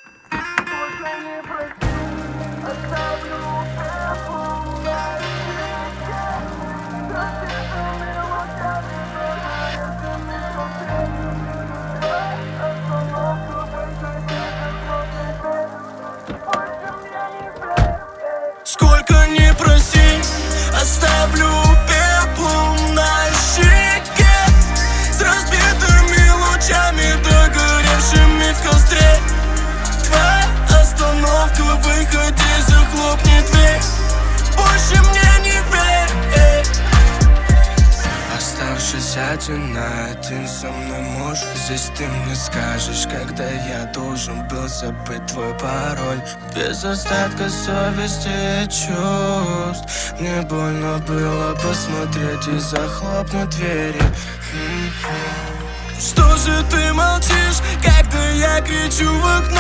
Только не прости, оставлю пеплом на щеке. Разбитыми лучами догоревшими сквозь остановку выходи за сложный свет. Больше мне не верь. Сколько не проси, оставлю пеплом на щеке. С разбитыми лучами, догоревшими в костре. Твоя остановка, выходи, захлопни дверь. Больше мне не верь. Оставшись один на один со мной, может, здесь ты мне скажешь, когда я должен был забыть твой пароль. Без остатка совести и чувств. Мне больно было посмотреть и захлопнуть двери. Что же ты молчишь, когда я кричу в окно?